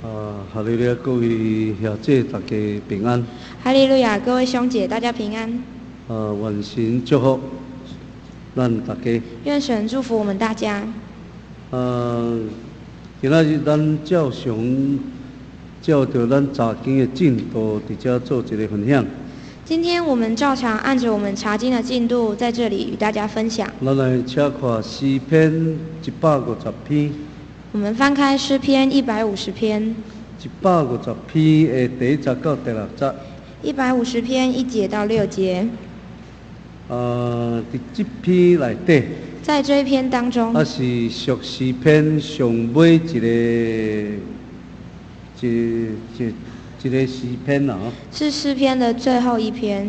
哈利路亚，各位兄姐，大家平安。 哈利路亚，各位兄姐，大家平安。 愿神祝福咱大家。 愿神祝福我们大家。 今仔日咱照常照着咱查经的进度，伫遮做一个分享。 今天我们照常按着我们查经的进度，在这里与大家分享。 咱来请看诗篇150篇。 我们翻开诗篇150篇。 150篇的第1节到第6节。 150篇1节到6节。 伫这篇内底。 在这一篇当中。 是属诗篇上尾一个诗篇啦。 是诗篇的最后一篇。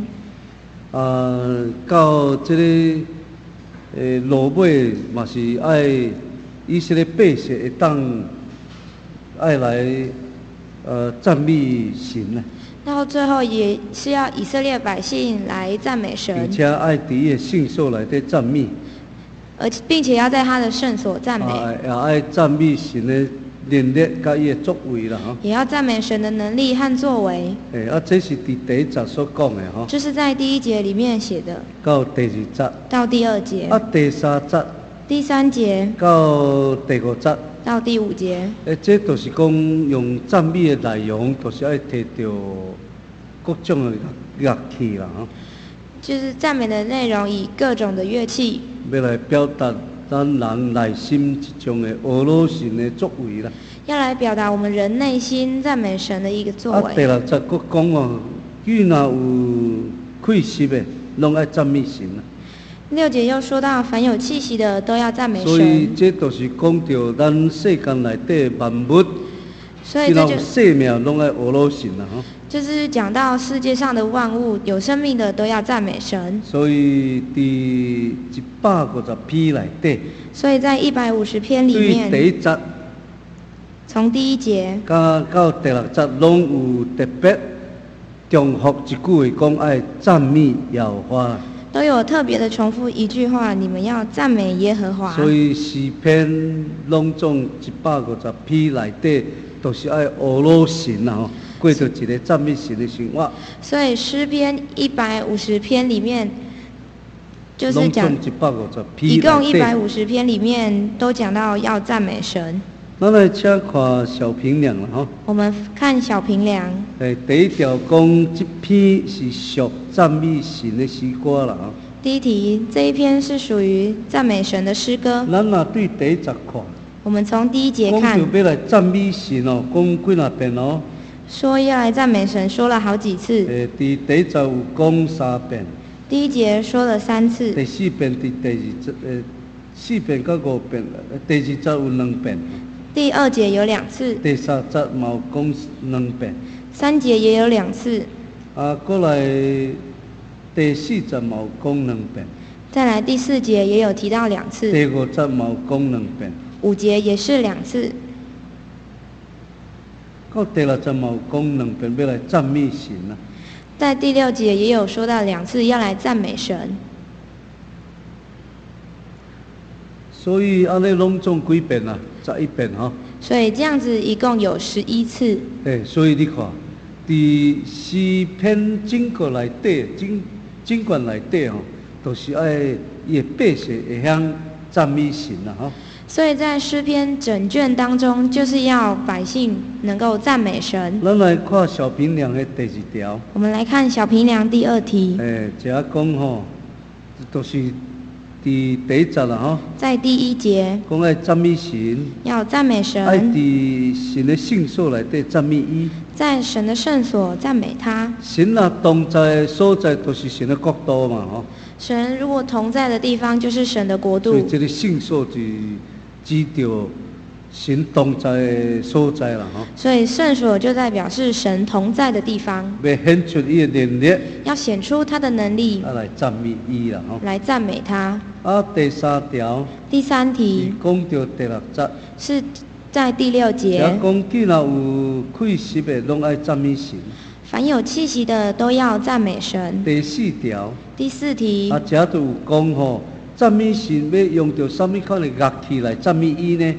到这个落尾嘛是爱以色列百姓会当爱来赞美神啦。 到最后也是要以色列百姓来赞美神， 并且爱伫伊的圣所内底赞美， 并且要在他的圣所赞美， 也爱赞美神的能力甲伊的作为啦， 也要赞美神的能力和作为。 这是伫第1节所讲的吼。 这是在第1节里面写的。 到第2节。 到第2节。 第3节。 第3节。 到第5节。 到第5节。 这就是讲用赞美的内容，就是爱摕到各种的乐器啦，吼。 就是赞美的内容，以各种的乐器， 要来表达咱人内心一种的俄罗神的作为啦。 要来表达我们人内心赞美神的一个作为。 第6节佫讲哦，遇若有气息的，拢爱赞美神啦。 6节又说到，凡有气息的都要赞美神。 所以这就是讲到咱世间内底万物， 所以这就生命拢爱俄罗神啦，吼。 就是讲到世界上的万物有生命的都要赞美神。 所以伫150篇内底， 所以在150篇里面， 对第1节， 从第1节到第6节，拢有特别重复一句话，讲爱赞美耶和华。 都有特别的重复一句话：你们要赞美耶和华。 所以诗篇拢总150篇内底，都是爱俄罗神啦，吼。过着一个赞美神的生活。 所以诗篇150篇里面，就是讲一共150篇里面都讲到要赞美神。 咱来请看小评量啦，吼。 我们看小评量。 第1条讲这篇是属赞美神的诗歌啦，吼。 第一题，这一篇是属于赞美神的诗歌。 咱若对第1节看， 我们从第1节看， 讲到要来赞美神哦，讲几啊遍哦。 说要来赞美神，说了好几次。 第1节有讲3遍。 第1节说了3次。 第4遍第2节，4遍到5遍，第2节有2遍。 第2节有2次。 第3节嘛有讲2遍。 3节也有2次。 过来第4节嘛有讲2遍。 再来第4节也有提到2次。 第5节嘛有讲2遍。 5节也是2次。 到第6节嘛有讲2遍，要来赞美神啦。 在第6节也有说到2次要来赞美神。 所以安尼拢总几遍啦？11遍吼。 所以这样子一共有11次。 所以你看，伫诗篇整个内底，整卷内底吼，都是爱伊的百姓会晓赞美神啦，吼。 所以在诗篇整卷当中，就是要百姓能够赞美神。 咱来看小评量的第2条。 我们来看小评量第2题。 这下讲吼，都是第1节啦，吼。在第1节。 讲爱赞美神。 要赞美神。 爱伫神的圣所内底赞美伊。 在神的圣所赞美他。 神啊同在的所在，都是神的国度嘛，吼。 神如果同在的地方，就是神的国度。 所以这个圣所是指着神同在的所在啦，吼。所以圣所就代表是神同在的地方。 要显出伊的能力。 要显出他的能力。 来赞美伊啦，吼。 来赞美他。 第3条。 第3题。 讲到第6节。 是在第6节。 也讲既然有气息的，拢爱赞美神。 凡有气息的都要赞美神。 第4条。 第4题。 这都有讲吼。赞美神要用到什么款的乐器来赞美伊呢？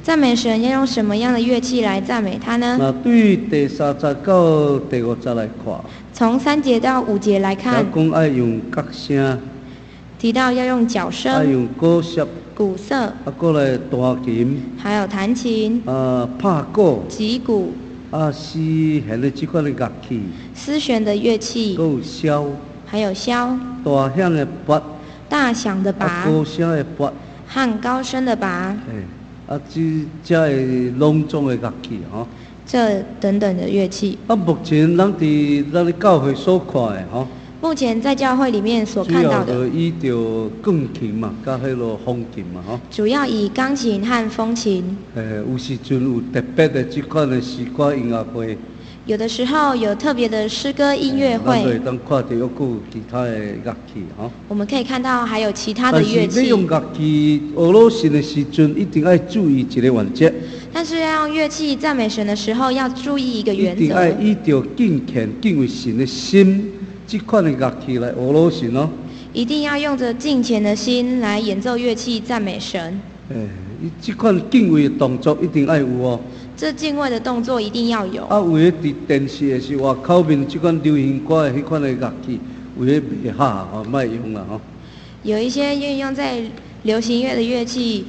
赞美神要用什么样的乐器来赞美他呢？ 那对第30到第50来看， 从3节到5节来看， 讲爱用角声， 提到要用角爱声、 用鼓瑟， 鼓瑟， 过来弹琴， 还有弹琴、 拍鼓， 击鼓、 丝弦的这款的乐器， 丝弦的乐器， 还有箫， 还有箫、 大响的钹， 大响的拔高声的钹， 和高声的拔， 这个隆重的乐器吼。 这等等的乐器。 目前咱伫教会所看的吼， 目前在教会里面所看到的， 主要以着钢琴嘛，甲迄落风琴嘛吼。 主要以钢琴和风琴。 有时阵有特别的这款的诗歌音乐会。 有的时候有特别的诗歌音乐会， 咱就会当看到有其他的乐器吼。 我们可以看到还有其他的乐器。 但是要用乐器俄罗斯的时阵，一定要注意一个原则。 但是要用乐器赞美神的时候，要注意一个原则。 一定要依着敬虔、敬畏神的心，这款的乐器来俄罗斯哦。 一定要用着敬虔的心来演奏乐器赞美神。 这款敬畏的动作一定要有哦。 这敬畏的动作一定要有。 有的伫电视的是外口面这款流行歌的迄款的乐器，有的袂合吼，莫用啦吼。 有一些运用在流行乐的乐器，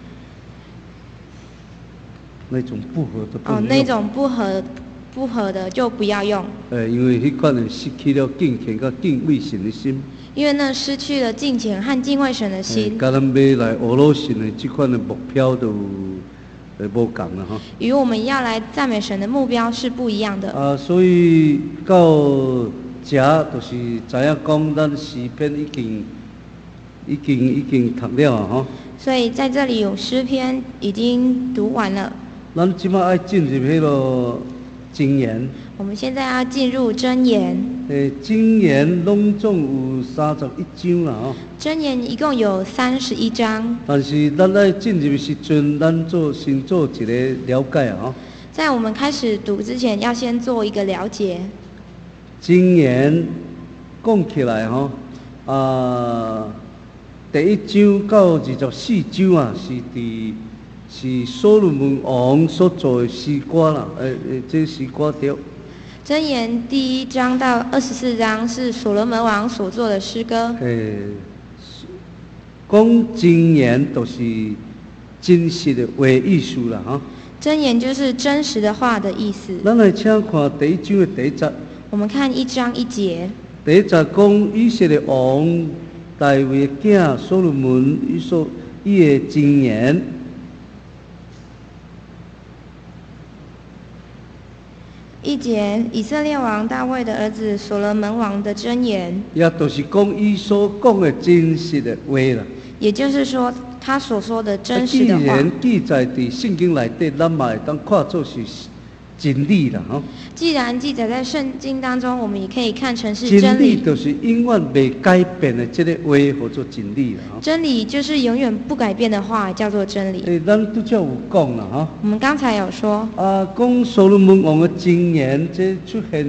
那种不合的不能用。 那种不合的就不要用。 因为迄款的失去了敬虔甲敬畏神的心。 因为那失去了敬虔和敬畏神的心。 甲咱要来俄罗斯的这款的目标都无共啦吼。 与我们要来赞美神的目标是不一样的。 所以到这就是知影讲，咱诗篇已经读了啊吼。 所以在这里有诗篇已经读完了。 咱即摆要进入迄个箴言。 我们现在要进入箴言。 箴言拢总有31章啦吼。 箴言一共有31章。 但是咱在进入时阵，咱先做一个了解啊吼。 在我们开始读之前，要先做一个了解。 箴言讲起来吼，第1章到24章啊，是所罗门王所做的诗歌啦，这诗歌条。 箴言第1章到24章是所罗门王所做的诗歌。 讲箴言都是真实的话意思啦，哈。 箴言就是真实的话的意思。 咱来请看第1章的第1节。 我们看1章1节。 第1节讲以色列王大卫的囝所罗门伊的箴言。 1节，以色列王大卫的儿子所罗门王的箴言， 也就是讲伊所讲的真实的话啦。 也就是说，他所说的真实的话。 既然记载在圣经内底，咱嘛会当看作是真理啦，吼。 既然记载在圣经当中，我们也可以看成是真理。 真理就是永远未改变的这个话，叫做真理啦，吼。 真理就是永远不改变的话，叫做真理。 咱拄则有讲啦，吼。 我们刚才有说。 讲所罗门王的箴言，这出现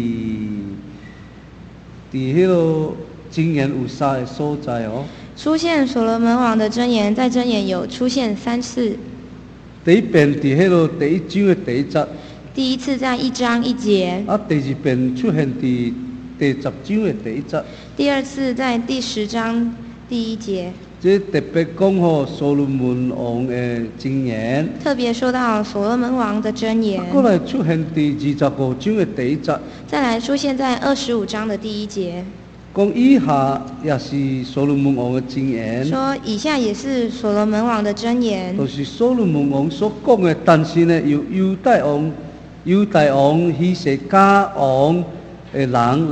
伫迄个箴言有3个所在哦。 出现所罗门王的箴言，在箴言有出现3次。 第一遍伫迄个第1章的第1节。 第一次在1章1节。 第2遍出现伫第10章的第1节。 第2次在第10章第1节。 这特别讲吼所罗门王的箴言。 特别说到所罗门王的箴言。 过来出现伫25章的第1节。 再来出现在25章的第1节。 讲以下也是所罗门王的箴言。 说以下也是所罗门王的箴言。 都是所罗门王所讲的，但是呢，由犹大王希西家王的人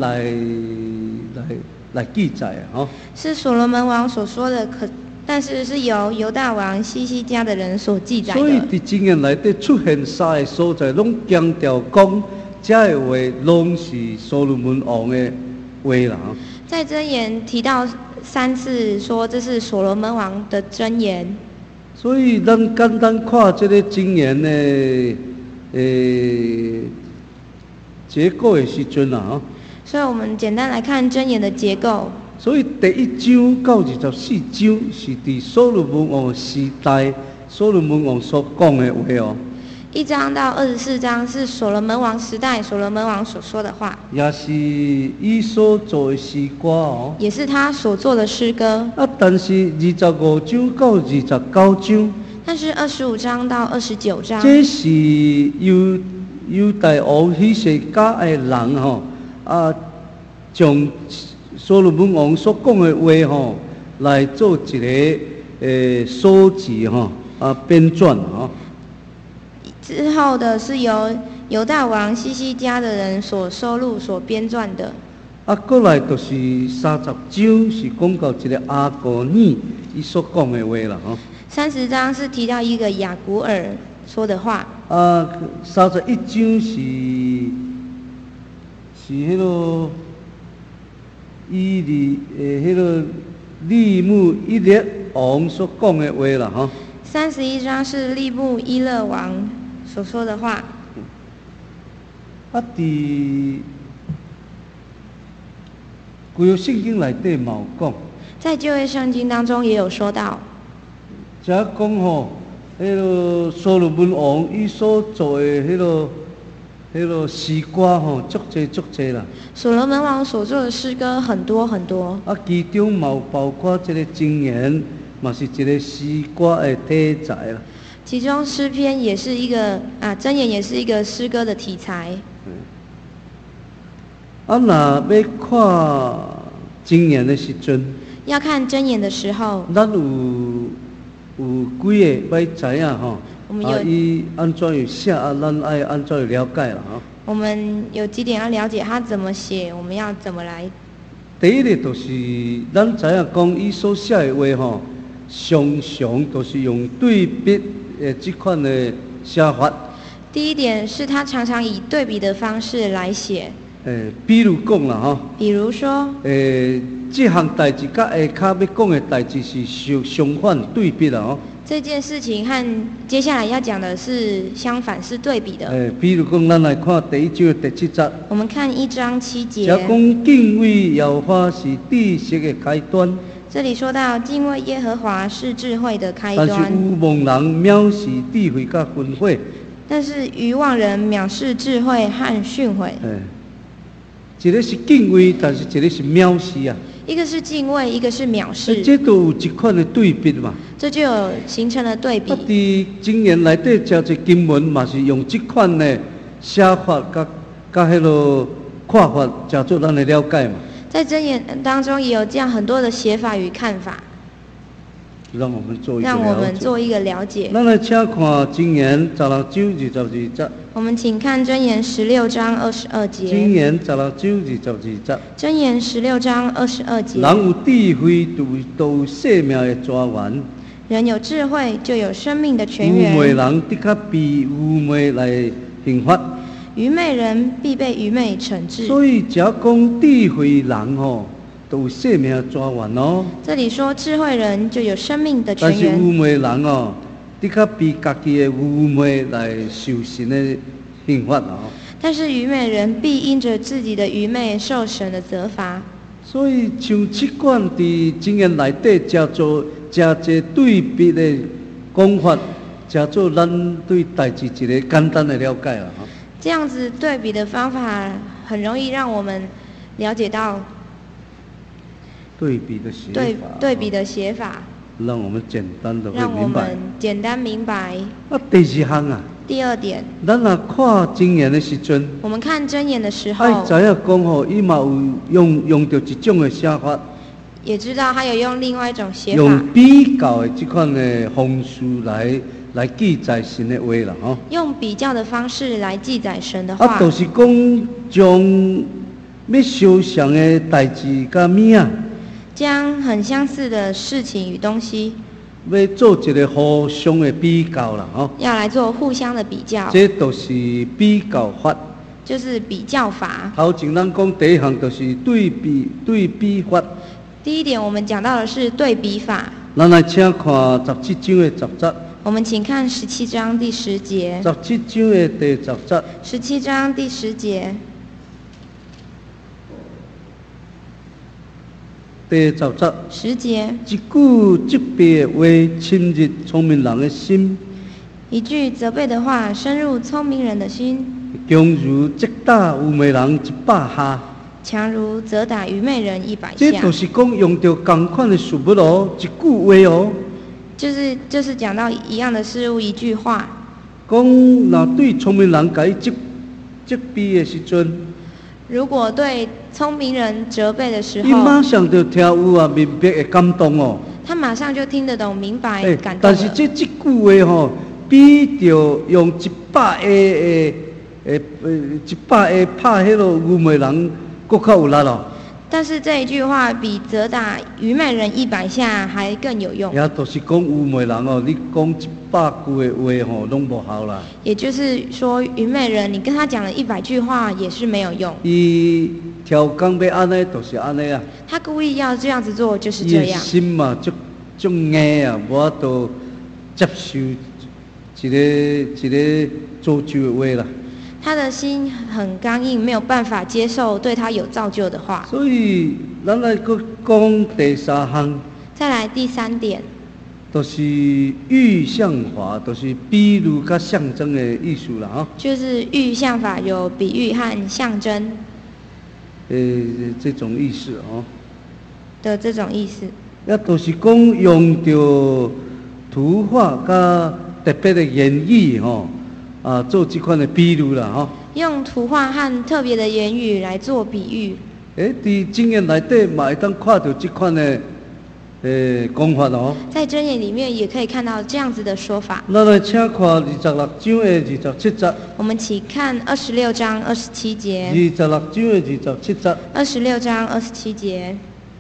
来记载啊， 是所罗门王所说的，但是是由犹大王希西家的人所记载的。 所以伫箴言内底出现3个所在，拢强调讲，这个话拢是所罗门王的话啦。 在箴言提到3次，说这是所罗门王的箴言。 所以咱简单看这个箴言的结构的时阵啊， 所以我们简单来看箴言的结构。 所以第1章到24章是伫所罗门王时代所罗门王所讲的话哦。 1章到24章是所罗门王时代所罗门王所说的话， 也是伊所做的诗歌哦， 也是他所做的诗歌。 但是25章到29章， 但是25章到29章， 这是犹大王迄些假的人吼，将所罗门王所讲的话吼，来做一个收集吼，编撰吼。 之后的是由犹大王西西家的人所收录、所编撰的。 过来就是30章是讲到一个阿哥尼伊所讲的话啦吼。 30章是提到一个雅古尔说的话。 31章是迄个迄个利姆伊勒王所讲的话啦吼。 31章是利姆伊勒王所说的话。 伫旧约圣经内底嘛有讲， 在旧约圣经当中也有说到， 只讲吼，迄个所罗门王伊所做的迄个诗歌吼，足济啦。 所罗门王所做的诗歌很多很多。 其中嘛有包括这个箴言，嘛是一个诗歌的题材啦。 其中诗篇也是一个箴言也是一个诗歌的题材。 若要看箴言的时阵， 要看箴言的时候， 咱有几个要知影吼。伊安怎样写咱爱安怎样了解啦吼。 我们有几点要了解他怎么写，我们要怎么来。 第一个就是咱知影讲伊所写的话吼，常常都是用对比这款的写法。 第一点是他常常以对比的方式来写。 比如讲啦吼。 比如说。 这项代志甲下骹要讲的代志是相反对比啦吼。 这件事情和接下来要讲的是相反，是对比的。 比如讲，咱来看第1章的第7节。 我们看1章7节。 讲敬畏耶和华是知识的开端。 这里说到敬畏耶和华是智慧的开端。 但是愚妄人藐视智慧甲训诲。 但是愚妄人藐视智慧和训诲。 一个是敬畏，但是一个是藐视啊。 一个是敬畏，一个是藐视。 这都有一款的对比嘛。 这就有形成了对比。 伫箴言内底真侪经文嘛是用这款的写法甲迄个看法，叫做咱的了解嘛。 在箴言当中也有这样很多的写法与看法。 让我们做一个了解。咱来请看箴言16章22节。 我们请看箴言16章22节。 箴言16章22节。 箴言16章22节。 人有智慧，都有生命的泉源。 人有智慧，就有生命的泉源。 愚昧人的确被愚昧来刑罚。 愚昧人必被愚昧惩治。 所以，只要讲智慧人吼，都有生命的泉源哦。 这里说智慧人就有生命的泉源。 但是愚昧人哦，的确被家己的愚昧来受神的刑罚哦。 但是愚昧人必因着自己的愚昧受神的责罚。 所以，像这款伫箴言内底，叫做真侪对比的讲法，叫做咱对代志一个简单的了解啦。 这样子对比的方法，很容易让我们了解到对比的写法。 对比的写法， 让我们简单的会明白。 让我们简单明白。 第2项啊。 第2点。 咱若看箴言的时阵， 我们看箴言的时候， 爱知影讲吼，伊嘛有用到一种的写法。 也知道他有用另外一种写法。 用比较的这款的方式来记载神的话啦，吼。用比较的方式来记载神的话。 就是讲将要相像的代志甲物啊， 将很相似的事情与东西， 要做一个互相的比较啦，吼。要来做互相的比较。 这都是比较法。 就是比较法。 头前咱讲第1项就是对比法。 第1点，我们讲到的是对比法。 咱来请看17章的10节。 我们请看17章第10节。 17章的第10节。 17章第10节。 第第 10节， 一句责备的话侵入聪明人的心， 一句责备的话深入聪明人的心， 强如击打愚昧人100下。 强如责打愚昧人100下。 这就是讲用到同款的事物哦，一句话哦。 就是讲到一样的事物，一句话。 讲若对聪明人甲伊责备的时阵， 如果对聪明人责备的时候， 伊马上就听有啊明白的感动哦。 他马上就听得懂、明白、感动了。 但是这句话吼，比着用100个拍迄个愚昧人更较有力哦。 但是这一句话比责打愚昧人100下还更有用。 也就是讲愚昧人哦，你讲100句的话吼，拢无效啦。 也就是说，愚昧人，你跟他讲了100句话也是没有用。 伊挑工要安尼，就是安尼啊。 他故意要这样子做，就是这样。 心嘛，足硬啊，无法度接受一个造就的话啦。 他的心很刚硬，没有办法接受对他有造就的话。 所以，咱来搁讲第3项。 再来第3点， 就是预象法，就是比喻甲象征的意思啦，吼。就是预象法有比喻和象征。 这种意思哦。 的这种意思。 也就是讲用到图画甲特别的言语吼。做这款的比喻啦，吼。 用图画和特别的言语来做比喻。 伫经验内底嘛会当看到这款的讲法哦。在箴言里面也可以看到这样子的说法。 咱来请看26章的27节。 我们请看26章27节。 26章的27节。 26章27节。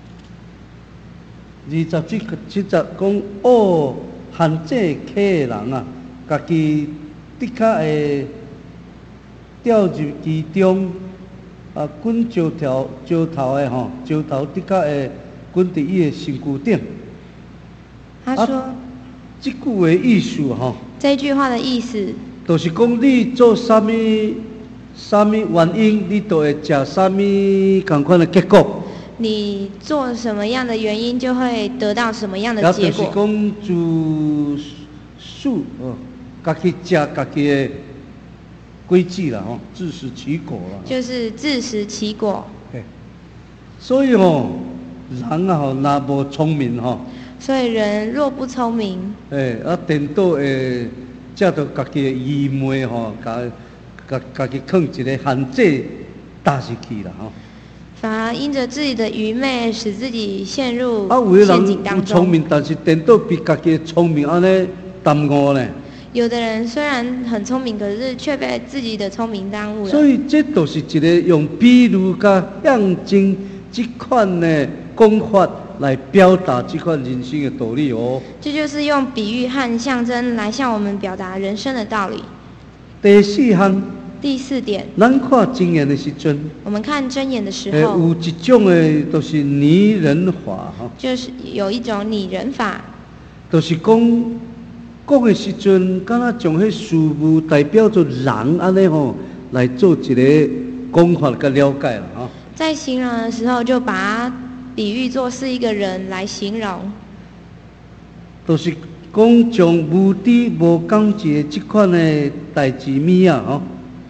27节讲哦，限制客的人啊，家己的确会掉入其中，滚石头的吼，石头的确会滚伫伊的身躯顶。 他说， 这句话意思吼， 这句话的意思， 就是讲你做啥物原因，你就会食啥物同款的结果。 你做什么样的原因，就会得到什么样的结果。也就是讲自属哦，家己食家己的规矩啦吼，自食其果啦。就是自食其果。 所以吼，人啊吼，若无聪明吼。 所以人若不聪明， 颠倒会借着家己的愚昧吼，家己放一个限制踏入去啦吼。 反而因着自己的愚昧，使自己陷入陷阱当中。 有的人聪明，但是颠倒比家己的聪明安尼耽误呢。 有的人虽然很聪明，可是却被自己的聪明耽误了。 所以这都是一个用比喻甲象征这款的讲法来表达这款人生的道理哦。 这就是用比喻和象征来向我们表达人生的道理。 第4项。 第4点， 咱看箴言的时阵， 我们看箴言的时候， 有一种的都是拟人法哈， 就是有一种拟人法， 就是讲的时阵，敢若将迄事物代表做人安尼吼，来做一个讲法甲了解啦哈。 在形容的时候，就把它比喻作是一个人来形容， 就是讲将无知无感觉这款的代志物啊吼。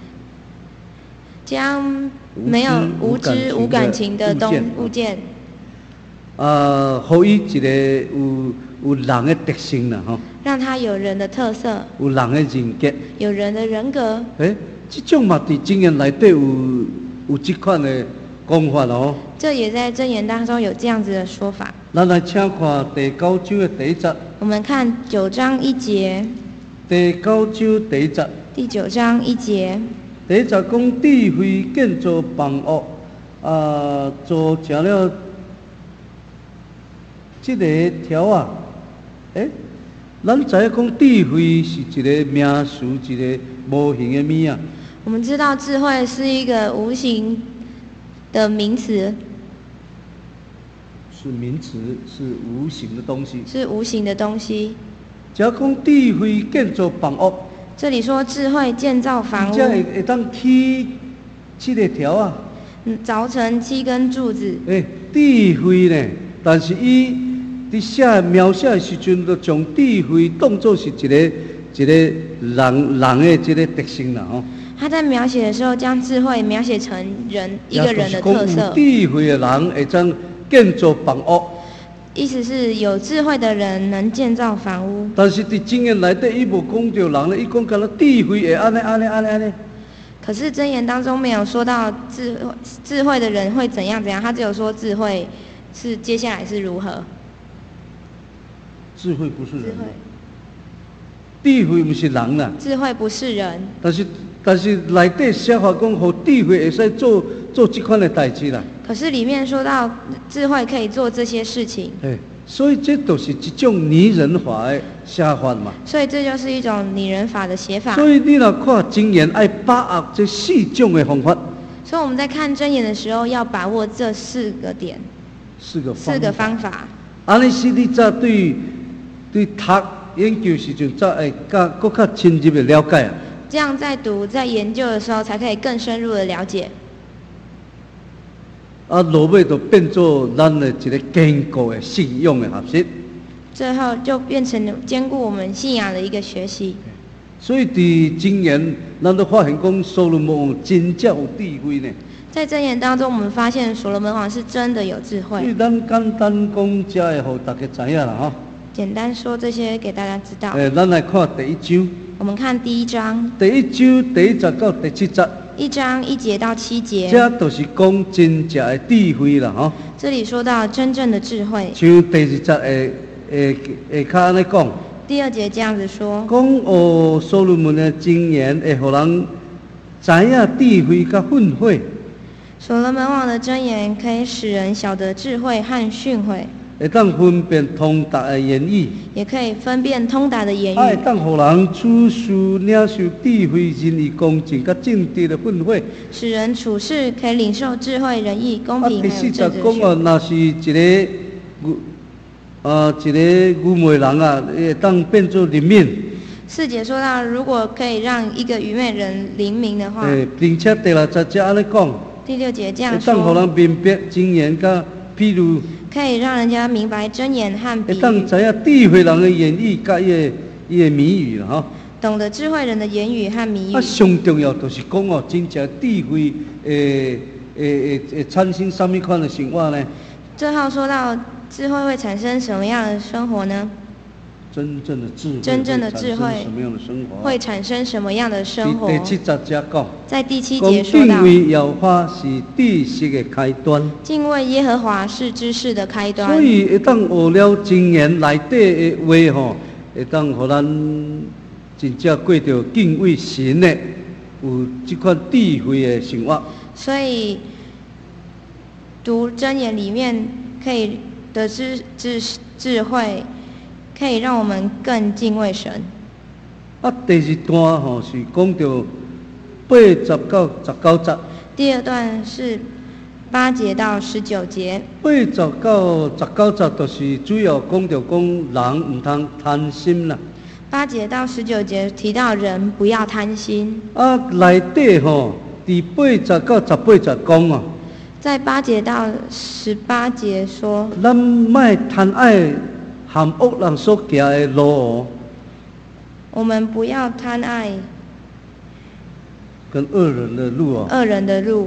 将没有无知无感情的物件， 互伊一个有人的特性啦吼， 让他有人的特色， 有人的人格， 有人的人格。 这种嘛，伫箴言内底有这款的讲法咯。这也在箴言当中有这样子的说法。 咱来请看第9章的第1节。我们看 9章1节。 第9章第1节。 第9章1节。 第1节讲智慧建造房屋，做成了这个条啊。咱知影讲智慧是一个名词，一个无形的物啊。 我们知道智慧是一个无形的名词。 是名词，是无形的东西。 是无形的东西。 只讲智慧建造房屋。这里说智慧建造房屋， 会当起7个条啊， 凿成7根柱子。 智慧呢， 但是伊伫写描写的时阵，就将智慧当作是一个人的这个特性啦吼。 他在描写的时候，将智慧描写成一个人的特色。 有智慧的人会将建造房屋。 意思是有智慧的人能建造房屋。 但是伫箴言内底，伊无讲到人咧，伊讲干了智慧会安尼。 可是箴言当中没有说到智慧的人会怎样，他只有说智慧是接下来是如何。 智慧不是人，智慧不是人啦。 智慧不是人。 但是内底写法讲，互智慧会使做这款的代志啦。 可是里面说到智慧可以做这些事情。 所以这都是一种拟人法的写法嘛。 所以这就是一种拟人法的写法。 所以你若看箴言，要把握这4种的方法。 所以我们在看箴言的时候，要把握这4个点，4个方法。 安尼是你才对读研究时阵，才会更较深入的了解啊。 这样在读在研究的时候，才可以更深入的了解。 落尾就变做咱的一个坚固的信仰的学习。 最后就变成兼顾我们信仰的一个学习。 所以伫箴言，咱都发现讲，所罗门王真正有智慧呢。 在箴言当中，我们发现所罗门王是真的有智慧。 所以咱简单讲，才会互大家知影啦吼。 简单说这些给大家知道。 咱来看第1章。 我们看第1章。 第1章第1节到第7节。 1章1节到7节。 这都是讲真正的智慧啦吼。 这里说到真正的智慧。 像第2节会较安尼讲。 第2节这样子说。 讲所罗门的箴言会互人知影智慧甲训诲。 所罗门王的箴言可以使人晓得智慧和训诲。 会当分辨通达的言语， 也可以分辨通达的言语。 会当互人处事领受智慧、仁义、公正、甲正直的训诲， 使人处事可以领受智慧、仁义、公平还有正直的训诲。 讲若是一个愚昧人啊，会当变做灵敏。 4节说到，如果可以让一个愚昧人灵敏的话， 并且第6节安尼讲。 第6节这样说。 会当互人明白箴言甲譬如。 可以让人家明白箴言和比喻。 会当知影智慧人的言语甲伊的谜语啦吼。 懂得智慧人的言语和谜语。 上重要就是讲真正智慧会产生什么款的生活呢？ 最后说到智慧会产生什么样的生活呢？ 真正的智慧会产生什么样的生活？ 第7节讲， 在第7节说到， 敬畏耶和华是知识的开端。 敬畏耶和华是知识的开端。 所以一旦学了箴言内底的话吼，会当互咱真正过着敬畏神的，有这款智慧的生活。 所以读箴言里面可以得知智慧。可以让我们更敬畏神。 第2段吼是讲到8节到19节。 第2段是8节到19节。 8节到19节就是主要讲到人唔通贪心啦。 8节到19节提到人不要贪心。 内底吼，第8节到18节讲啊。 在8节到18节说。 咱莫贪爱。含恶人所行的路， 我们不要贪爱跟恶人的路哦。 恶人的路。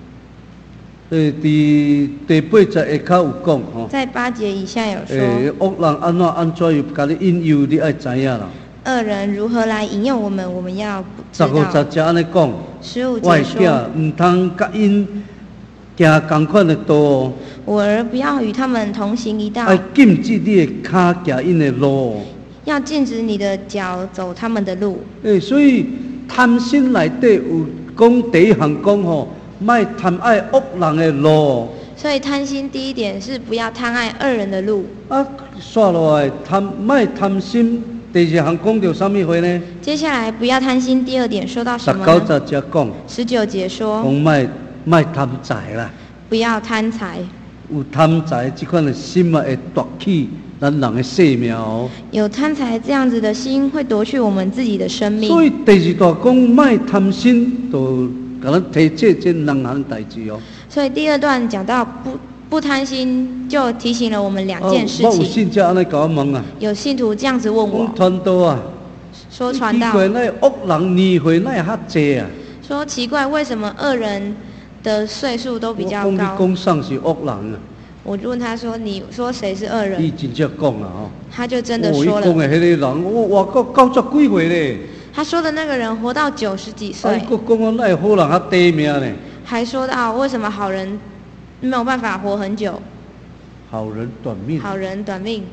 第8节会较有讲吼。 在8节以下有说。 恶人安怎又甲你引诱，你爱知影啦。 恶人如何来引诱我们，我们要知道。 15节安尼讲。 15节说。 唔通甲因行同款的道哦。 我儿不要与他们同行一道。 要禁止你的脚行因的路。 要禁止你的脚走他们的路。 所以贪心内底有讲第1项讲吼，莫贪爱恶人的路。 所以贪心第1点是不要贪爱恶人的路。 刷落来莫贪心，第2项讲到什么话呢？ 接下来不要贪心第2点说到什么呢 ？19节讲。 19节说。 讲莫贪财啦。 不要贪财。 有贪财这款的心会夺去咱人的性命哦。 有贪财这样子的心会夺去我们自己的生命。 所以第2段讲莫贪心，就甲咱提这2项代志哦。 所以第2段讲到不贪心就提醒了我们2件事我有情。 信者安尼甲我问啊， 有信徒这样子问我， 传道啊， 说传道奇怪，那恶人年岁那遐济啊？ 说奇怪，为什么恶人的岁数都比较我讲高？ 你讲上是恶人啊， 我就问他说：“你说谁是恶伊人真正讲啊吼。？” 他就真的说伊讲了。 的迄个人，我到90几岁咧， 他说的那个人活到90几啊， 岁， 伊讲讲那好人较短命呢， 还说到为什么好人没有办法活很久， 好人短命。 好人短命。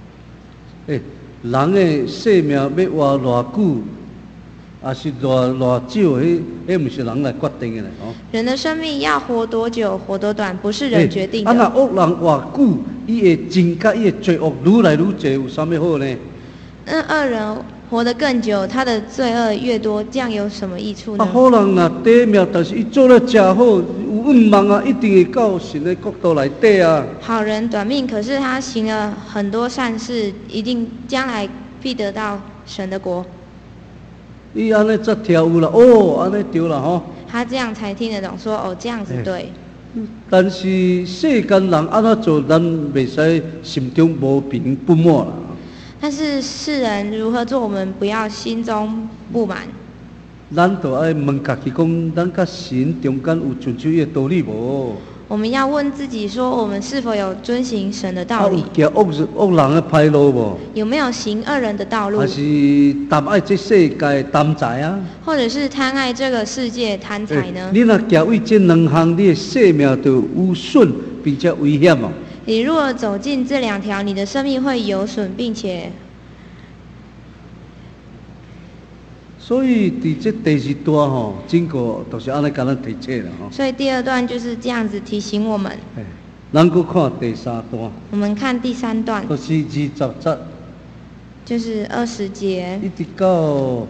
人的生命要活偌久，也是偌少，迄毋是人来决定的咧吼。 人的生命要活多久、活多短，不是人决定啊，那的。 恶人活久，伊会增加伊的罪恶愈来愈侪，有啥物好呢？ 那恶人活得更久，他的罪恶越多，这样有什么益处啊， 呢？ 好人若短命，但是伊做了真好，有愿望啊，一定会到神的国度内底啊。 好人短命，可是他行了很多善事，一定将来必得到神的国。 伊安尼则听有啦，哦，安尼对啦吼。 他这样才听得懂说，哦，这样子对。 但是世间人安怎做，咱袂使心中无平不满啦。 但是世人如何做，我们不要心中不满。 咱就爱问家己讲，咱甲神中间有遵守伊的道理无？ 我们要问自己说，我们是否有遵行神的道理？ 有行恶人的歹路无？ 有没有行恶人的道路？ 还是贪爱这世界贪财啊？ 或者是贪爱这个世界贪财呢？ 你若行为这2项，你的生命就有损，并且危险哦。 你如果走进这2条，你的生命会有损，并且。 所以伫这第2段吼，整个都是安尼甲咱提醒啦吼。 所以第2段就是这样子提醒我们。 咱搁看第3段。 我们看第3段， 就是20节， 就是20节一直到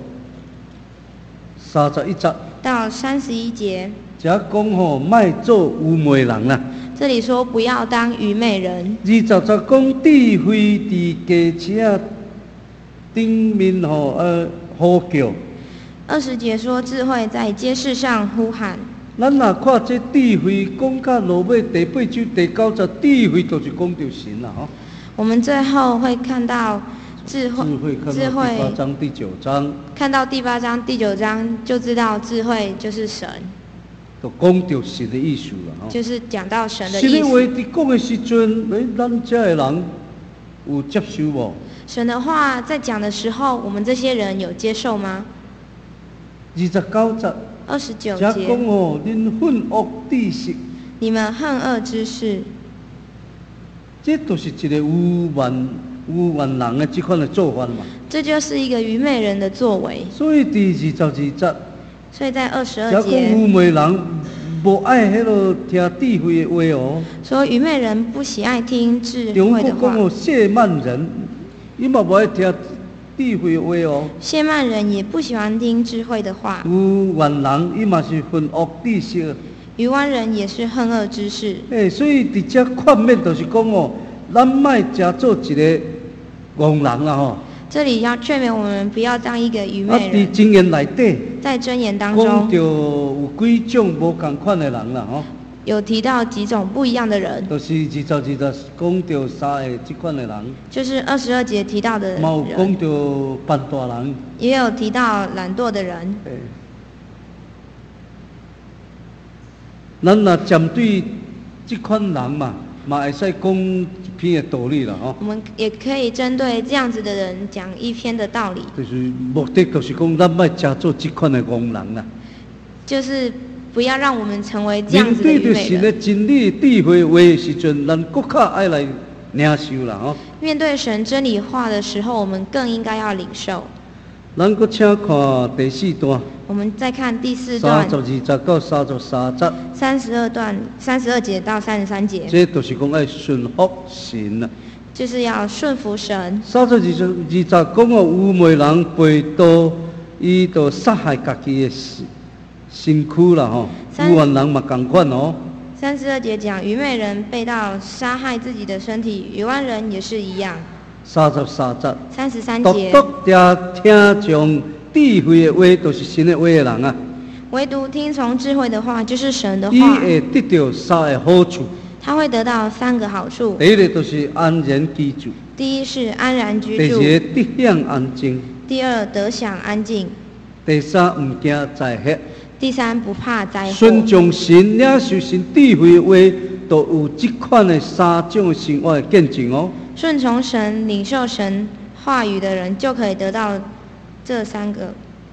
31节。 到31节。 遮讲吼，莫做愚昧人啦。 这里说不要当愚昧人。 20节讲智慧伫街车仔顶面吼，呼叫。 20节说智慧在街市上呼喊。 咱若看这智慧，讲到落尾第8章第9节，智慧就是讲到神啦吼。 我们最后会看到智慧， 智慧看到第8章第9章， 看到第8章第9章就知道智慧就是神， 就讲到神的意思啦吼。 就是讲到神的神的话意思。 伫讲的时阵，咱遮的人有接受无？ 神的话在讲的时候，我们这些人有接受吗 29节。 ？29 遮讲节， 哦，恁愤恶知识， 你们恨恶之事， 这都是一个愚顽人的这款的做法嘛。 这就是一个愚昧人的作为。 所以第22节， 所以在22 遮讲节愚昧人无爱迄落听智慧的话哦。 说，愚昧人不喜爱听智中慧的话。 国讲哦，谢曼人，伊嘛无爱听智慧的话哦。 谢曼人也不喜欢听智慧的话。 愚顽人，伊嘛是愤恶知识。 愚顽人也是恨恶之事。 所以伫遮劝勉就是讲哦，咱莫真做一个戆人啦吼。 这里要劝勉我们不要当一个愚啊， 昧人。 伫箴言内底， 在箴言当讲中到有几种无共款的人啦吼。 有提到几种不一样的人， 就是20节讲到3个这款的人， 就是22节提到的嘛有讲人， 到笨大人， 也有提到懒惰的人。 咱若针对这款人嘛会使讲一篇的道理啦吼。 我们也可以针对这样子的人讲一篇的道理， 就是目的就是讲，咱莫真做这款的戆人啦。 就是不要让我们成为这样面子的愚昧对着神的人。 真理智慧话的时阵，咱更较爱来领受啦吼。 面对神真理话的时候，我们更应该要领受。 咱搁请看第4段， 我们再看第4段 32节到33节， 32节到33节， 这就是讲爱顺服神啦。 就是要顺服神。 32节讲哦，愚昧人背道，伊就杀害家己的身躯啦吼。愚顽人嘛同款哦。 32节讲愚昧人背道杀害自己的身体，愚顽人也是一样。 33节， 33节， 独听从智慧的话，就是神的话的人啊， 唯独听从智慧的话，就是神的伊话， 会得到3个好处。 他会得到3个好处。 第一个就是安然居住， 第一是安然居第住， 二得享安静， 第二得享安静， 第三唔惊灾害。 第三不怕灾祸。 顺从神、领受神智慧的话，都有这款的3种生活的见证哦。 顺从神、领受神话语的人，就可以得到这3个。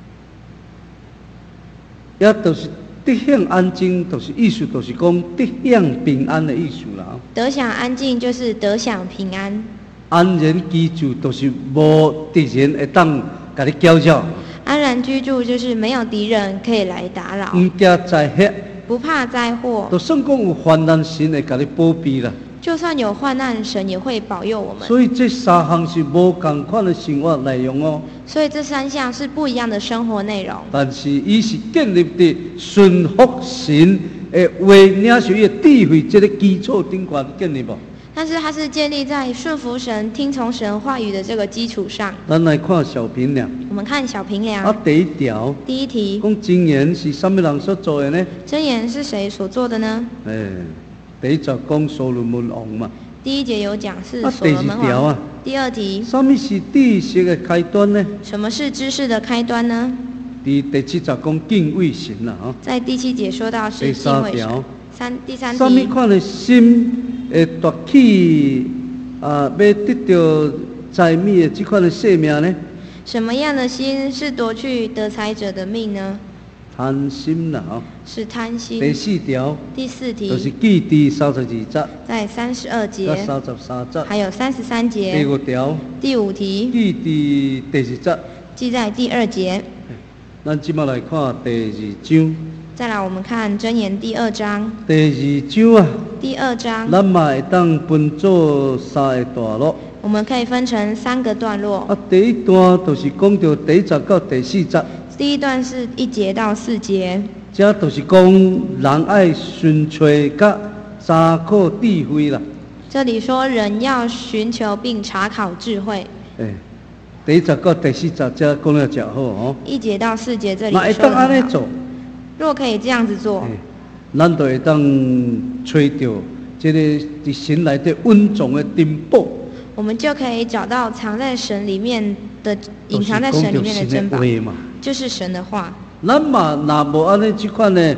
也就是得享安静，就是意思，就是讲得享平安的意思啦。 得享安静就是得享平安。 安然居住，就是无敌人会当甲你搅扰。 安然居住就是没有敌人可以来打扰， 唔惊灾害， 不怕灾祸。 就算讲有患难，神会甲你保庇啦。 就算有患难，神也会保佑我们。 所以这3项是无同款的生活内容哦。 所以这3项是不一样的生活内容。 但是伊是建立在顺服神的话，领受伊的智慧这个基础顶悬建立无。 但是它是建立在顺服神、听从神话语的这个基础上。 咱来看小评量。 我们看小评量。 第一条。 第一题。 讲箴言是什么人所做的呢？ 箴言是谁所做的呢？ 第一集讲所罗门王嘛。 第1节有讲是所罗门王。第2题。 什么是知识的开端呢？ 什么是知识的开端呢？ 第7集讲敬畏神啦， 在第7节说到是敬畏神。第3题。 什么款的心会夺去要得到财米的这款的性命呢？ 什么样的心是夺去得财者的命呢？ 贪心啦， 是贪心。 第4条。 第4题。 就是记第32节。 在32节。 33节。 还有33节。 第5条。 第5题。 记第2节。 记在第2节。 咱即马来看第2章。 再来，我们看箴言第2章。 第2章啊。 第2章。 咱嘛会当分做3个段落。 我们可以分成3个段落。 第一段就是讲到第1节到第4节。 第一段是1节到4节。 这就是讲人爱寻找甲查考智慧啦。 这里说人要寻求并查考智慧。 第1节到第4节，这讲了真好哦。 1节到4节这里说得很好。 那会当安尼做。 若可以这样子做， 咱就会当找到这个在神内底稳重的珍宝。我们就可以找到藏在神里面的、隐藏在神里面的珍宝，就是神的话。 咱嘛，若无安尼这款的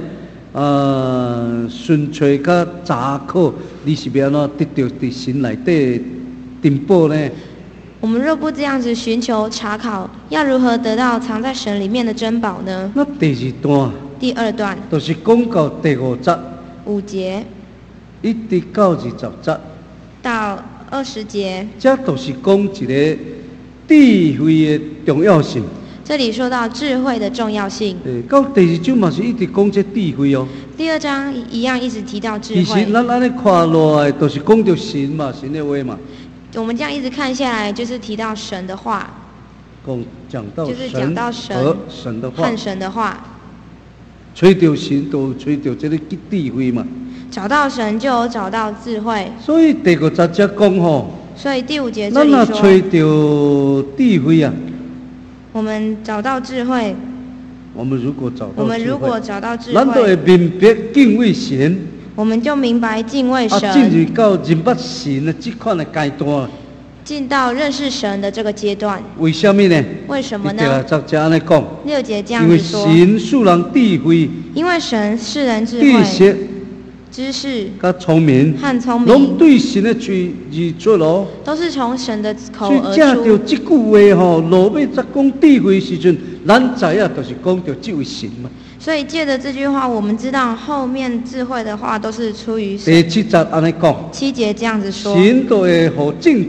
寻找甲查考，你是要安怎得到在神内底珍宝呢？ 我们若不这样子寻求查考，要如何得到藏在神里面的珍宝呢？ 那第2段。 第2段。 就是讲到第5节。 5节。 一直到20节。 到20节。 这都是讲一个智慧的重要性。 这里说到智慧的重要性。 到第2章嘛是一直讲这智慧哦。 第2章一样一直提到智慧。 其实咱安尼看落来，都是讲到神嘛，神的话嘛。 我们这样一直看下来，就是提到神的话。 讲到神， 就是讲到神和神的话。 和神的话。 找到神，就找到这个智慧嘛。 找到神，就有找到智慧。 所以第5节才讲吼。 所以第5节这里说。 咱若找到智慧啊。 我们找到智慧。 我们如果找到智慧，咱就会明白敬畏神。 我们就明白敬畏神。 进入到认识神的这款的阶段。 进到认识神的这个阶段。 为什么呢？ 为什么呢？ 第6节这样讲。 6节这样子说。 因为神赐人智慧。 因为神赐人智慧。知识。 和聪明。拢对神的嘴而出咯。 都是从神的口而出。 所以正着这句话吼，落尾再讲智慧时阵，咱知影就是讲着这位神嘛。 所以借着这句话，我们知道后面智慧的话都是出于神。 第7节安尼讲。 7节这样子说。 神都会互正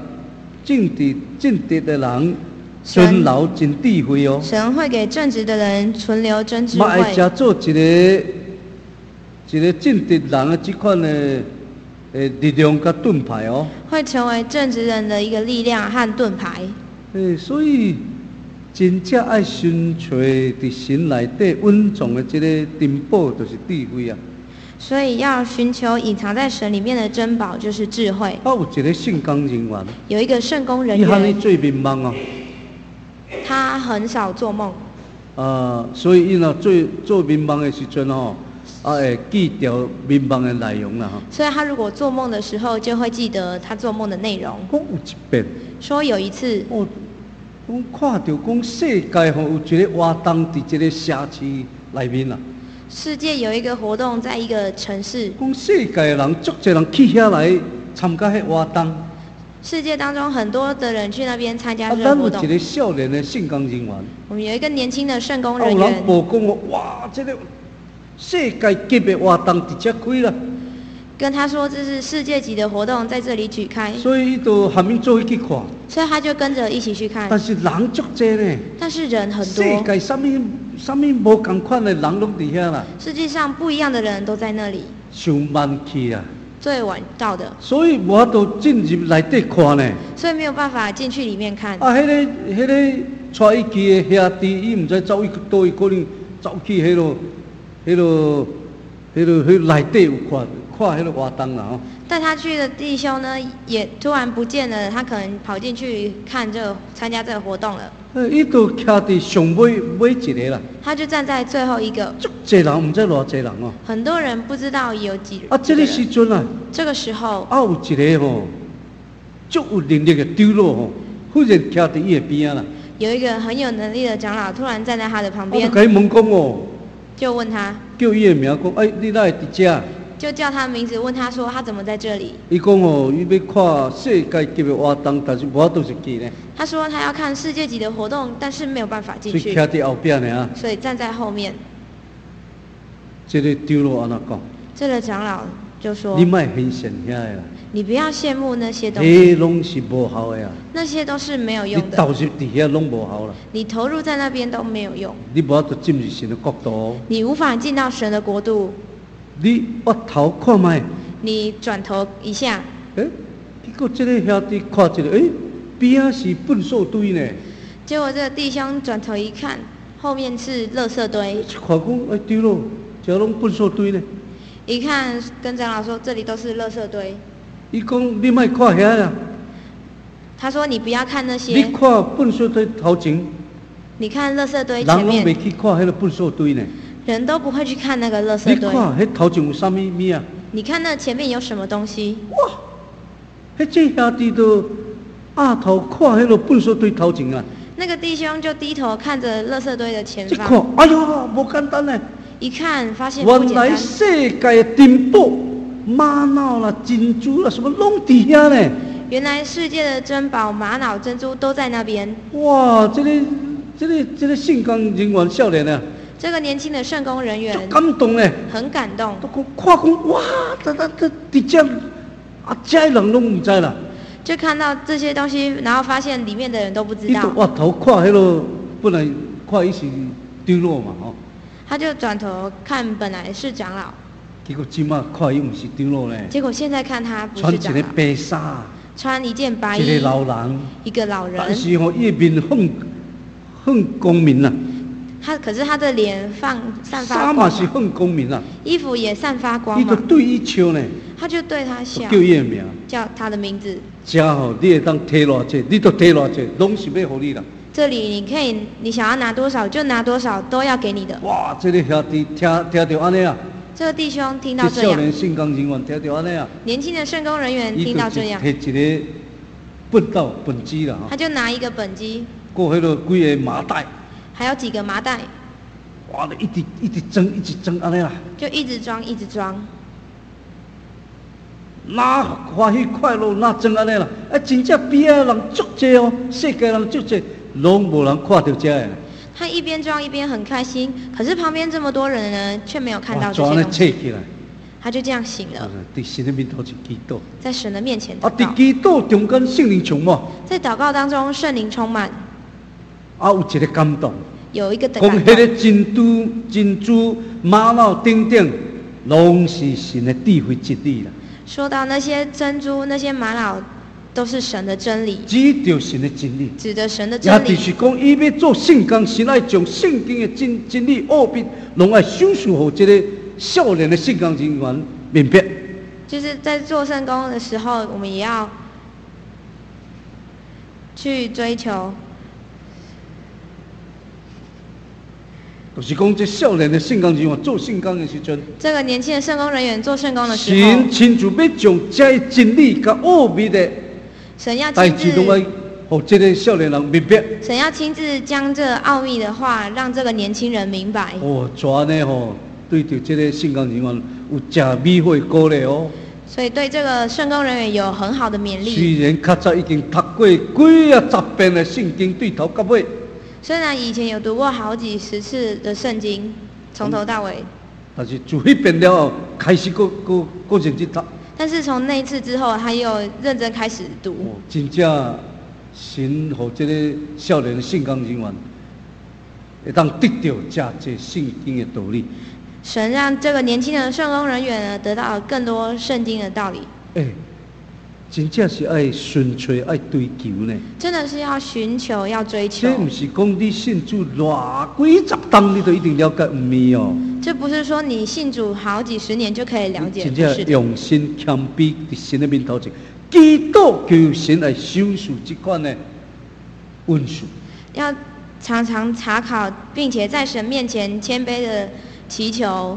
直的人存留真智慧哦。 神会给正直的人存留真智慧。 嘛会做一个正直人的这款的力量甲盾牌哦。 会成为正直人的一个力量和盾牌。 所以。真正爱寻找伫神内底稳重的这个珍宝，就是智慧啊。 所以要寻求隐藏在神里面的珍宝，就是智慧。 有一个圣工人员。 有一个圣工人员。 伊很做眠梦哦。 他很少做梦。 所以伊若做眠梦的时阵吼， 会记住眠梦的内容啦哈。 所以他如果做梦的时候，就会记得他做梦的内容。 讲有一遍， 说有一次， 我看到讲世界吼有一个活动伫一个社区内面啦。 世界有一个活动，在一个城市。 讲世界的人足侪人去遐来参加迄活动。 世界当中很多的人去那边参加这个活动。 咱有一个少年的圣工人员。 我们有一个年轻的圣工人员。 有人报讲哦，哇，这个世界级的活动直接开了。 跟他说这是世界级的活动，在这里举开。 所以他就喊命做去看。 所以他就跟着一起去看。 但是人足多呢。 但是人很多。 世界什么无同款的人拢伫遐啦。 世界上不一样的人都在那里。 上晚去啊。 最晚到的。 所以无法度进入内底看呢。 所以没有办法进去里面看。 啊，迄个带伊去的兄弟，伊唔知走去倒位，可能走去迄内底有看迄个活动啦吼。 带他去的弟兄呢，也突然不见了，他可能跑进去看参加这个活动了。 伊就徛伫上尾一个啦。 他就站在最后一个。 足侪人，唔知偌侪人哦。 很多人不知道有几人。 啊，这个时阵啊。 这个时候。 啊，有一个吼，足有能力的丢落吼，忽然徛伫伊的边啦。 有一个很有能力的长老突然站在他的旁边。 我就甲伊问讲哦。 就问他。 叫伊的名讲，哎，你哪会伫遮？ 就叫他名字，问他说他怎么在这里。 伊讲哦，伊要看世界级的活动，但是无法度入去呢。 他说他要看世界级的活动，但是没有办法进去。 所以徛伫后边呢啊。 所以站在后面。 这个丢落安怎讲？ 这个长老就说： 你莫很羡遐的啦。 你不要羡慕那些东西。 迄拢是无效的呀。 那些都是没有用的。 你投入伫遐拢无效啦。 你投入在那边都没有用。 你无法度进入神的国度。 你无法进到神的国度。 你挖头看卖。 你转头一下。 结果这个兄弟看一个，边仔是粪扫堆呢。 结果这个弟兄转头一看，后面是垃圾堆。 看讲，对咯，这拢粪扫堆呢。 一看，跟长老说这里都是垃圾堆。 伊讲你莫看遐啦。 他说你不要看那些。 你看粪扫堆头前。 你看垃圾堆前面。 人拢未去看迄个粪扫堆呢。 人都不会去看那个垃圾堆。 你看，迄头前有啥物啊？ 你看那前面有什么东西？ 哇！迄这兄弟都压头看迄个粪扫堆头前啊。 那个弟兄就低头看着垃圾堆的前方。 一看，哎呀，无简单呢。 一看发现不简单。 原来世界的珍宝、玛瑙啦、珍珠啦，什么拢伫遐呢？ 原来世界的珍宝、玛瑙、珍珠都在那边。 哇！这个圣工人员少年啊。 这个年轻的圣工人员感动呢， 很感动。 都看讲哇，这这啊，这人拢唔知啦。 就看到这些东西，然后发现里面的人都不知道。 伊就挖头看迄个，本来看伊是丢落嘛吼。 他就转头看，本来是长老。 结果今嘛看伊唔是丢落呢。 结果现在看他不是长老。 穿一个白纱。 穿一件白衣。 一个老人。 一个老人。 但是吼，伊面很光明啦。 可是他的脸散发光。 衫嘛是很光明啦。 衣服也散发光嘛。 伊就对伊笑呢。 他就对他笑。 叫伊的名。 叫他的名字。 遮吼，你会当摕偌济，你都摕偌济，拢是要互你啦。 这里你想要拿多少就拿多少，都要给你的。 哇，这个兄弟听到安尼啊。 这个弟兄听到这样。 少年圣工人员听到安尼啊。 年轻的圣工人员听到这样。 摕一个本机啦。 他就拿一个本机。 过迄个几个麻袋。 还有几个麻袋。 哇！一直装安尼啦。 就一直装，一直装。 哪欢喜快乐哪装安尼啦？真正边仔人足济哦，世界人足济，拢无人看到这个。 他一边装一边很开心，可是旁边这么多人呢，却没有看到这些东西。 他就这样醒了。 在神的面头前祈祷。 在神的面前祷告。 在祈祷中间圣灵充满。 在祷告当中，圣灵充满。 有一个感动。 有一个感动。 讲迄个珍珠、玛瑙等等，拢是神的智慧真理啦。 说到那些珍珠、那些玛瑙，都是神的真理。 指着神的真理。 指着神的真理。 也就是讲，伊要做圣工，神爱将圣经的真理奥秘，拢爱授予给这个少年的圣工人员明白。 就是在做圣工的时候，我们也要去追求。 就是讲这少年的圣工人员做圣工的时阵， 这个年轻的圣工人员做圣工的时候， 神亲自要将这真理甲奥秘的神要代亲自， 志拢来，互这个少年人明白。 神要亲自将这奥秘的话，让这个年轻人明白。 哦，全呢吼，对着这个圣工人员有正美好的鼓励哦。 所以对这个圣工人员有很好的勉励。 虽然较早已经读过几啊十遍的圣经，对头到尾。 虽然以前有读过好几十次的圣经，从头到尾， 但是自迄遍了后，开始搁认真读。 但是从那一次之后，他又认真开始读。 哦，真正神和这个少年的圣工人员，会当得到这圣经的道理。 神让这个年轻的圣工人员呢，得到更多圣经的道理。 真正是爱寻找、爱追求呢。 真的是要寻求、要追求。 这不是讲你信主偌几十年，你都一定了解，唔是哦。 这不是说你信主好几十年就可以了解， 真正用心谦卑在神的面头前，祈祷求神来收拾这款的文书。 要常常查考，并且在神面前谦卑的祈求、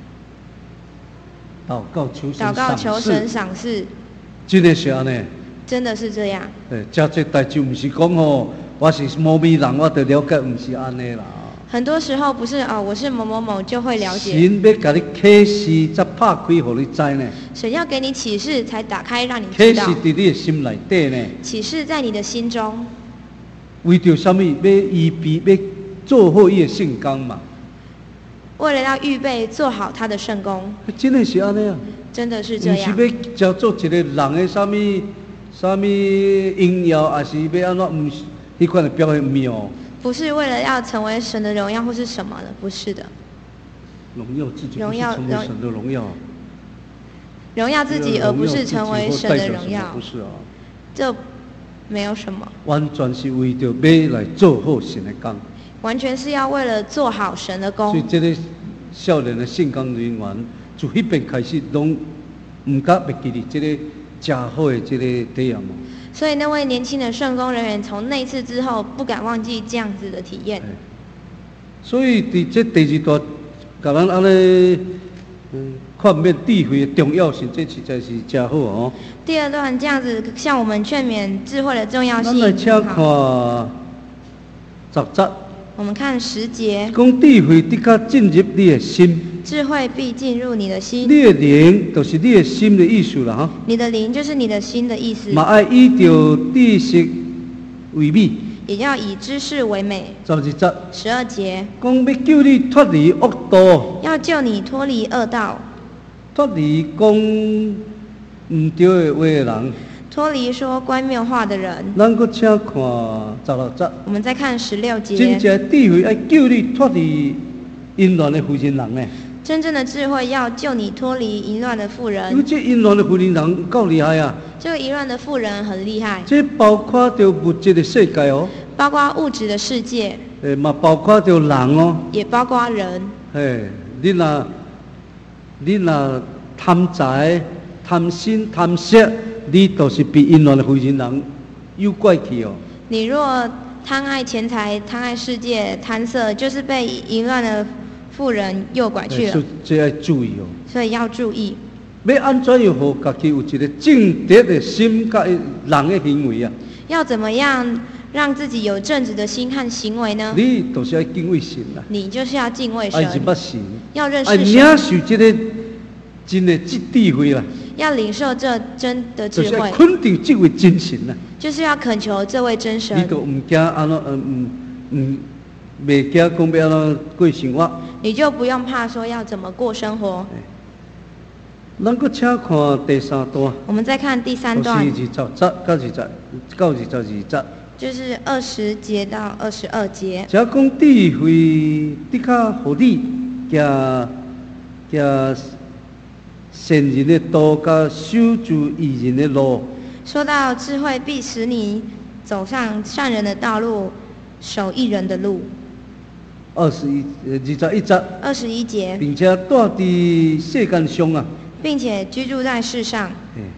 祷告求神赏识。真的是安尼， 真的是这样。 这代志不是讲吼，我是某某人，我就了解，不是安尼啦。 很多时候不是我是某某某就会了解。 神要给你启示，才拍开，让你知呢。 神要给你启示，才打开让你知道。 启示在你的心内底呢。 启示在你的心中。 为着什么？要预备，要做好伊的圣工嘛。 为了要预备做好他的圣工。 真的是安尼啊。 真的是这样。 不是要叫做一个人的什么荣耀，还是要安怎？唔是，迄款的表现妙。 不是为了要成为神的荣耀或是什么的，不是的。 荣耀自己，不是成为神的荣耀。 荣耀自己，而不是成为神的荣耀。 不是啊。 这没有什么。 完全是为着要来做好神的工。 完全是要为了做好神的工。 所以这个少年的圣工人员。从迄边开始，拢唔敢袂记哩，这个真好的这个体验。 所以那位年轻的圣工人员从那次之后，不敢忘记这样子的体验。 所以伫这第二段，甲咱安尼劝勉智慧的重要性，这实在是真好哦。 第二段这样子向我们劝勉智慧的重要性。 咱来请看10节。 我们看10节。 讲智慧的确进入你的心。 智慧必进入你的心。 你的灵就是你的心的意思啦，哈。 你的灵就是你的心的意思。 嘛爱以着知识为美。 也要以知识为美。 12节。 12节。 讲要救你脱离恶道。 要救你脱离恶道。 脱离讲唔对的话的人。 脱离说关谬话的人。 咱搁请看16节。 我们再看16节。 真正智慧爱救你脱离淫乱的妇人人呢。 真正的智慧要救你脱离淫乱的妇人。 因为这淫乱的妇人人够厉害啊！ 这个淫乱的妇人很厉害。 这包括着物质的世界哦。 包括物质的世界。 嘛包括着人哦。 也包括人。 你若贪财、贪心、贪色，你就是比淫乱的妇人人有怪气哦。 你若贪爱钱财、贪爱世界、贪色，就是被淫乱的妇人诱拐去了。 这要注意哦。 所以要注意。 要安怎样互家己有一个正直的心甲人的行为啊？ 要怎么样让自己有正直的心和行为呢？ 你就是要敬畏神啦。 你就是要敬畏神。 爱认识神。 要认识神。 领受这个真的智慧啦。 要领受这真的智慧。 就是要肯定这位真神啦。 就是要恳求这位真神。 你都唔惊安怎袂惊讲要安怎过生活。 你就不用怕说要怎么过生活。 咱搁请看第3段。 我们再看第3段。 20节到22节。 就是20节到22节。 这讲智慧的确互你行善人的道，甲守住义人的路。 说到智慧必使你走上善人的道路，守义人的路。 21节。并且住伫世间上啊。 并且居住在世上。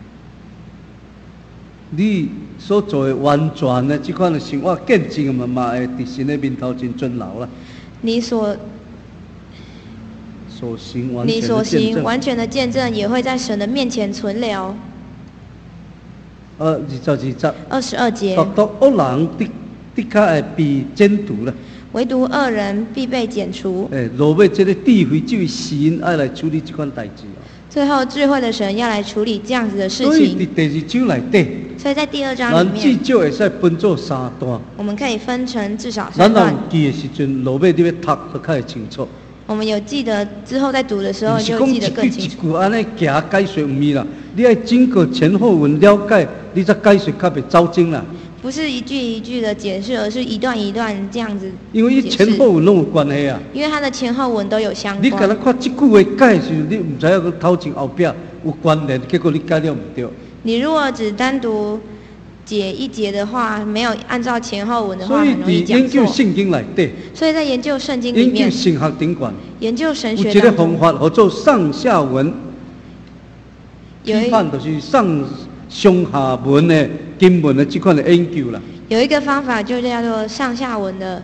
你所做的完全的这款的生活见证嘛会伫神的面头前尊老啦。 你所所行完你所全的见证。 行完全的见证也会在神的面前存留。22节。 独独恶人的确会被剪除了。 唯独恶人必被剪除。 落尾这个智慧这位神爱来处理这款代志。 最后智慧的神要来处理这样子的事情。 所以伫第2章内底， 所以在第2章里面， 咱至少会使分作3段。 我们可以分成至少3 段。 咱人记的时阵，落尾你要读就较会清楚。 我们有记得之后在读的时候就记得更清楚。 一句安尼行解说唔是啦，你要经过前后文了解，你才解说较袂走精啦。 不是一句一句的解释，而是一段一段这样子。 因为伊前后文拢有关系啊。 因为它的前后文都有相关。 你敢若看这句话解时，你唔知影佮头前后壁有关联，结果你解了唔对。 你如果只单独解一节的话，没有按照前后文的话，很容易讲错。 研究圣经内底， 所以在研究圣经里面， 研究神学顶管， 研究神学有一个方法叫做上下文。批判就是上下文的经文的这款的研究啦。 有一个方法就叫做上下文的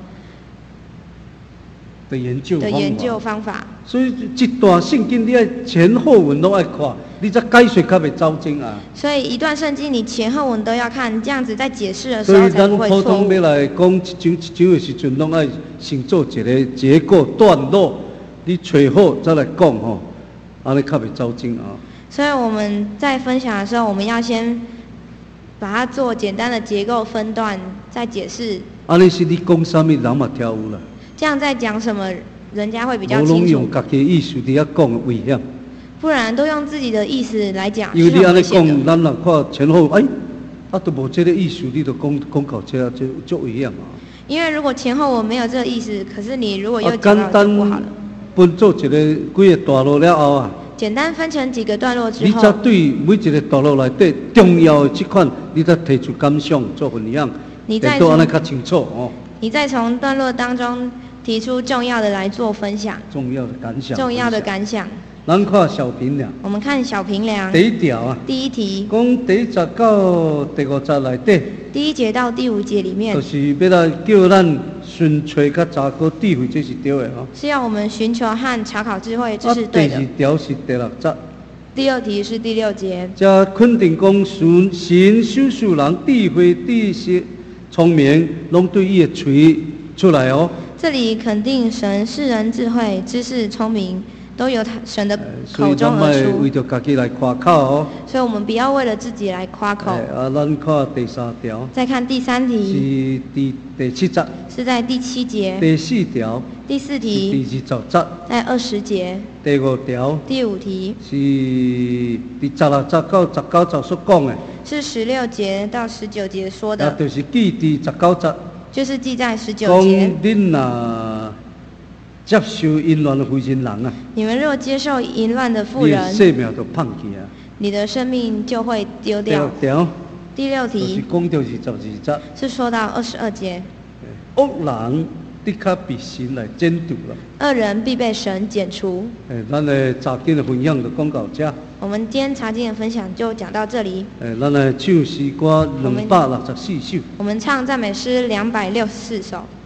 研究方法。 所以一段圣经你爱前后文都爱看，你才解说较袂走精啊。 所以一段圣经你前后文都要看，这样子在解释的时候才不会错误。 所以咱普通要来讲一章的时阵，拢爱先做一个结构段落，你找好再来讲吼，安尼较袂走精啊。 所以我们在分享的时候，我们要先把它做简单的结构分段，再解释。 安尼是你讲啥物，人嘛听有啦。 这样在讲什么，人家会比较清楚。 无拢用家己的意思伫遐讲的危险。 不然都用自己的意思来讲， 因为你安尼讲，咱人看前后，都无这个意思，你就讲到这就危险啊。 因为如果前后我没有这个意思，可是你如果又讲到就不好了。 分做一个几个段落了后啊。 简单分成几个段落之后， 你才对每一个段落内底重要的这款，你才提出感想做分享，都安尼较清楚哦。 你再从段落当中提出重要的来做分享。 重要的感想。 重要的感想。 咱看小评量。 我们看小评量。 第1条啊。 第1题。 讲第10到第50内底。 第1节到第5节里面。 就是要来叫咱寻找甲查考智慧，这是对的哦。 是要我们寻求和查考智慧，这是对的。 第2条是第6节。 第2题是第6节。 这肯定讲神少数人智慧、知识、聪明，拢对伊的嘴出来哦。 这里肯定神世人智慧、知识、聪明，都由神的口中而出。所以咱为着家己来夸口哦。 所以我们不要为了自己来夸口。 咱看第3条。 再看第3 题。是第7节。是在第7节。 第4条。 第4题。 第20节。 在20节。 第5条。 第5题。 是第16节到19节所讲的。 是16节到19节说的。 就是记第19节。 就是记在19节。 讲恁若接受淫乱的非人人啊！ 你们若接受淫乱的妇人， 你的生命就放弃啊！ 你的生命就会丢掉。第6题。就是讲到22节。 是说到22节。 恶人的确被神来剪除了。 恶人必被神剪除。 咱的查经的分享就讲到这。 我们今天查经的分享就讲到这里。 咱的唱诗歌264首。 我们唱赞美诗264首。